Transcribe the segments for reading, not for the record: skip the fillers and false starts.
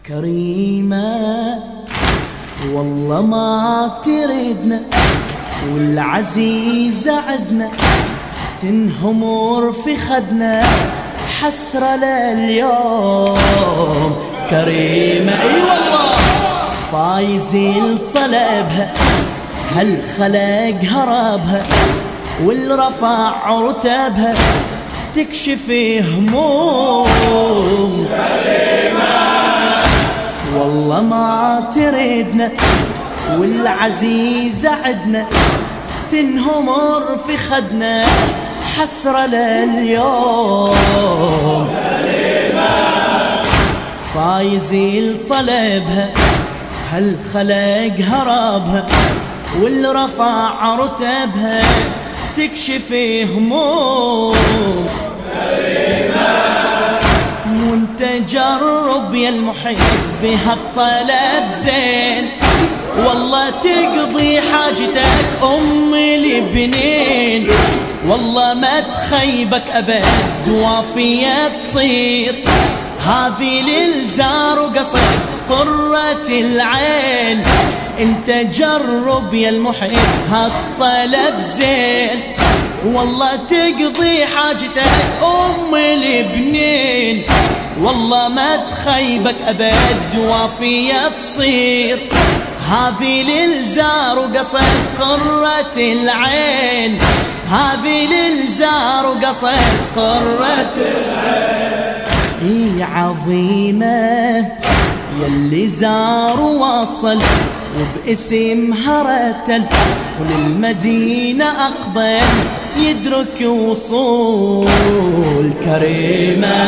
كريمة والله ما تردنا والعزيزة عدنا تنهمر في خدنا حسرة لليوم. كريمة اي والله فايزين طلبها هالخلق هربها والرفع رتبها تكشف هموم. كريمة والله ما تردنا والعزيزة عدنا تنهمر في خدنا حسرة لليوم. كريمة فايزين طلبها هالخلق هربها والرفع رتبها تكشف هموم. كريمة وانت جرب يا المحب بهالطلب زين والله تقضي حاجتك ام البنين والله ما تخيبك ابد وافية تصير هذه للزار وقصد قرة العين. انت جرب يا المحب هالطلب زين والله تقضي حاجتك ام البنين والله ما تخيبك ابد وافية تصير هذه للزار وقصد قرة العين. هذه للزار وقصد قرة العين. اي عظيمة يلي زار ووصل وباسمها رتل وللمدينة أقبل يدرك وصول. كريمة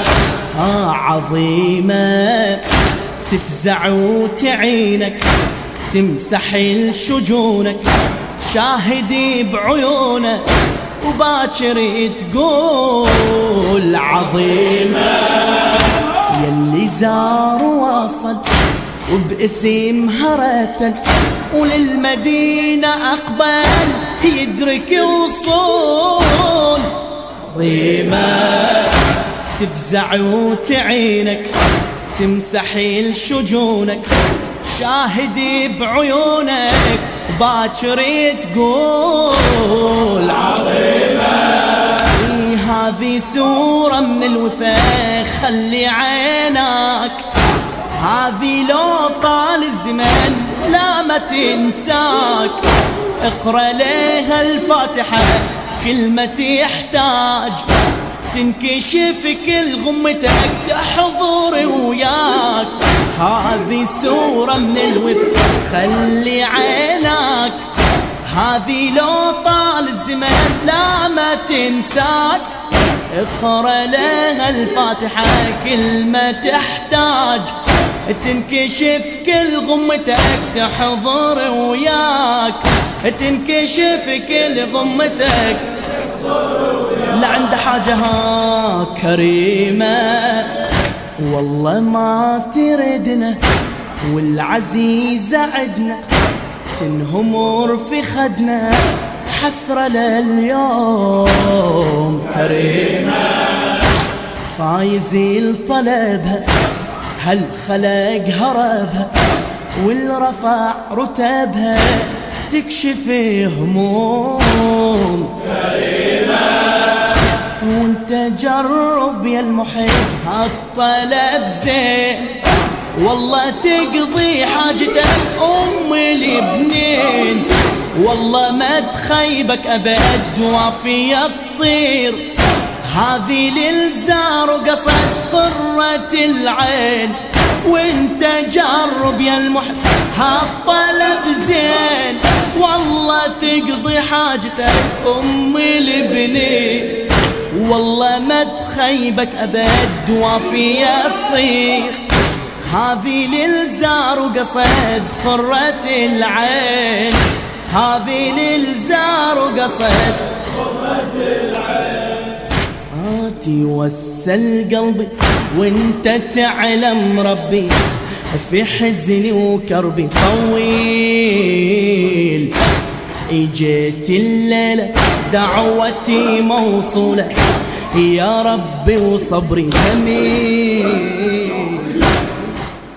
عظيمة تفزع وتعينك تمسح شجونك شاهدي بعيونك وباكر تقول. عظيمة يلي زار ووصل وباسمها رتل وللمدينة أقبل يدرك وصول. عظيمة تفزع وتعينك تمسح شجونك شاهدي بعيونك باكر تقول. عظيمة هذه سورة من الوفاء خلي عينك هذه لو طال الزمن لا ما تنساك. اقرأ لها الفاتحة كل ما تحتاج تنكشف كل غمتك تحضر وياك. هذه سورة من الوفاء خلي عينك هذه لو طال الزمن لا ما تنساك. اقرأ لها الفاتحة كل ما تحتاج تنكشف كل غمتك تحضر وياك. تنكشف كل غمتك لعند حاجها. كريمة والله ما تردنا والعزيزة عدنا تنهمر في خدنا حسرة لليوم. كريمة فايزين طلبها هالخلق هربها والرفع رتبها تكشف هموم. كريمة وانت جرب يا المحب هالطلب زين والله تقضي حاجتك ام البنين والله ما تخيبك ابد وافية تصير هذه للزار وقصد قرة العين. وانت جرب يا المحب هالطلب زين والله تقضي حاجتك ام البنين والله ما تخيبك ابد وافية تصير هذه للزار وقصد قرة العين. هذه للزار وقصد قرة العين. توسل قلبي وانت تعلم ربي في حزني وكربي طويل اجيت الليلة دعوتي موصولة يا ربي وصبري جميل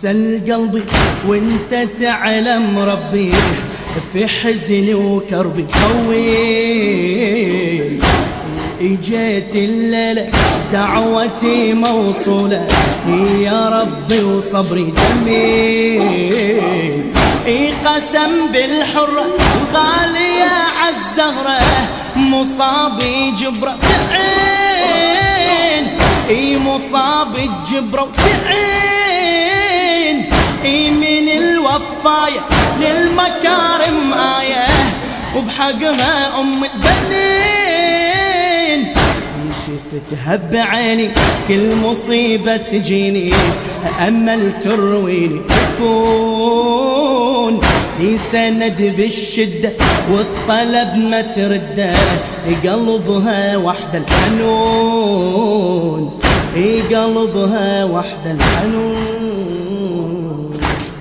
توسل قلبي وانت تعلم ربي في حزني وكربي طويل. اجيت الليلة دعوتي موصولة يا ربي وصبري جميل. قسم بالحرة غالية عالزهرة مصابي جبرة بعين. مصابي جبرة بعين. من الوفاية للمكارم آية وبحقها أم البنين. شفتها بعيني كل مصيبة تجيني أمل ترويني تكون سند بالشدة والطلب ما ترده قلبها وحده الحنون. قلبها وحده الحنون.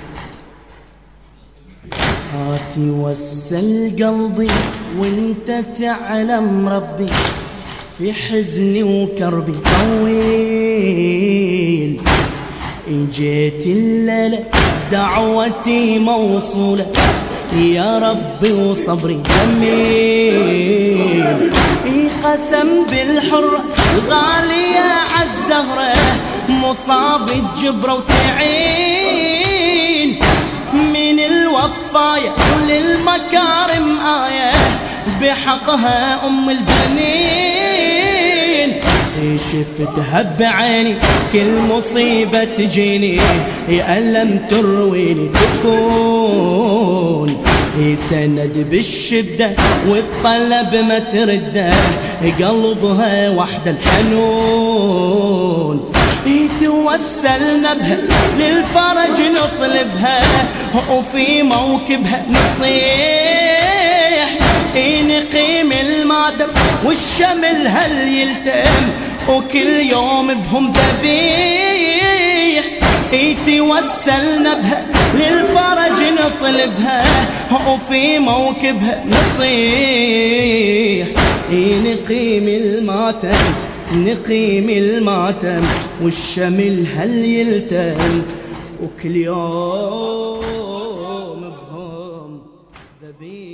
هاتي وسل قلبي وانت تعلم ربي في حزني وكربي طويل. اجيت الليلة دعوتي موصولة يا ربي وصبري جميل. قسم بالحرة الغالية عالزهرة مصاب الجبرة وتعين. من الوفاية للمكارم آية بحقها أم البنين. شفتها بعيني كل مصيبة تجيني ألم ترويني تكون سند بالشدة والطلب ما ترده قلبها وحده الحنون. توسلنا بها للفرج نطلبها وفي موكبها نصيح. نقيم المادر والشمل هل يلتم وكل يوم بهم ذبيح. توسلنا بها للفرج نطلبها وفي موكبها نصيح. نقيم الماتم نقيم الماتم والشمل هل يلتم وكل يوم بهم ذبيح.